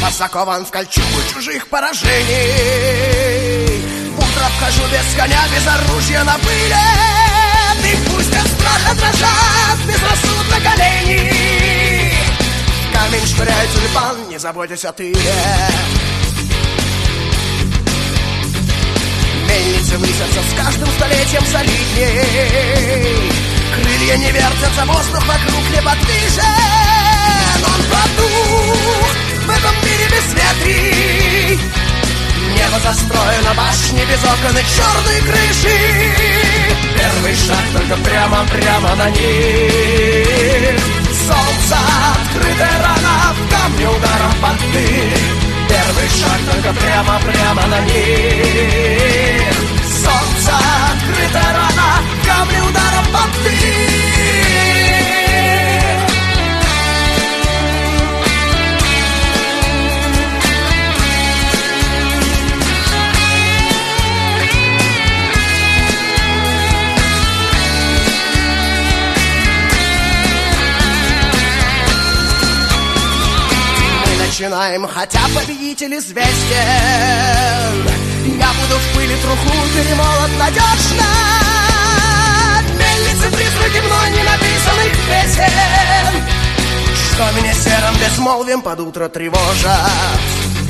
закован в кольчугу чужих поражений. Утро вхожу без коня, без оружия на пыле. И пусть от страха дрожат безрассудно колени. Камень швыряет тюльпан, не заботясь о тыле. Мельницы высятся с каждым столетием солидней. Крылья не вертятся, воздух вокруг неподвижен. Он продух в этом мире бесветрий. Небо застроено, башни без окон и черной крыши. Первый шаг только прямо на них. Солнце, открытая рана, в камне ударом под дых. Первый шаг только прямо на них. Солнце, открытая рана, в камне ударом под дых. Начинаем, хотя победитель известен. Я буду в пыли труху перемолот надежно. Мельницы призраки мной не написанных песен, что меня серым безмолвием под утро тревожат.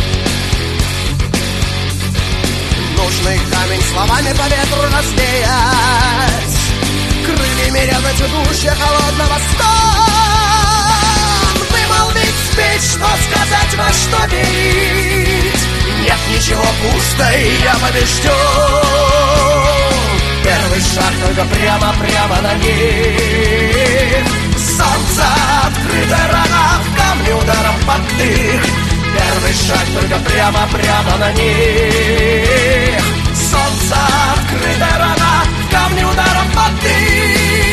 Нужный камень словами по ветру развеять, крыльями резать удушье холодного стон. Вымолвить спеть, что сказать, во что верить. Нет ничего, пусто, и я побежден. Первый шаг только прямо на них. Солнце, открытая рана, в камне ударом под дых. Первый шаг только прямо на них. Солнце, открытая рана, в камне ударом под дых.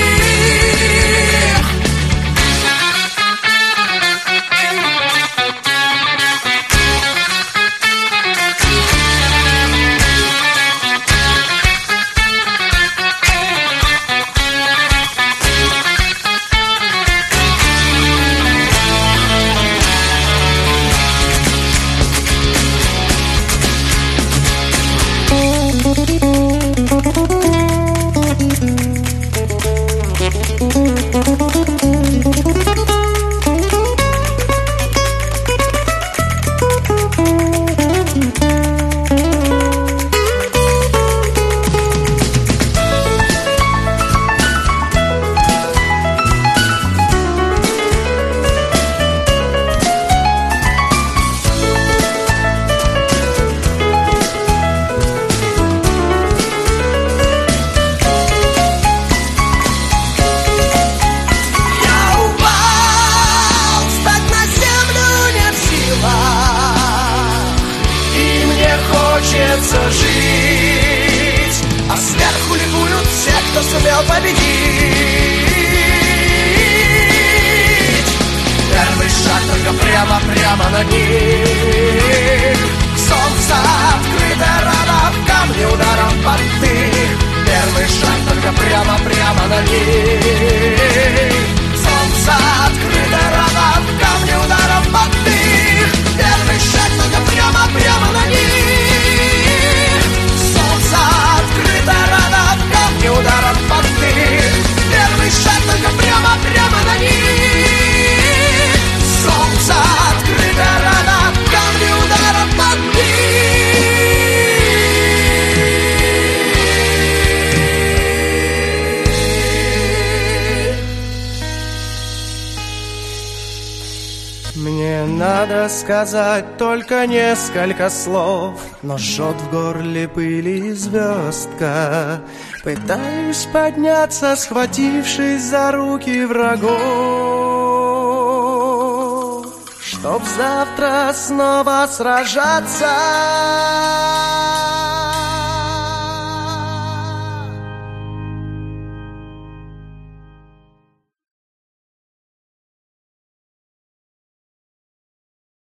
Сказать только несколько слов, но жжет в горле пыли звездка. Пытаюсь подняться, схватившись за руки врагов, чтоб завтра снова сражаться.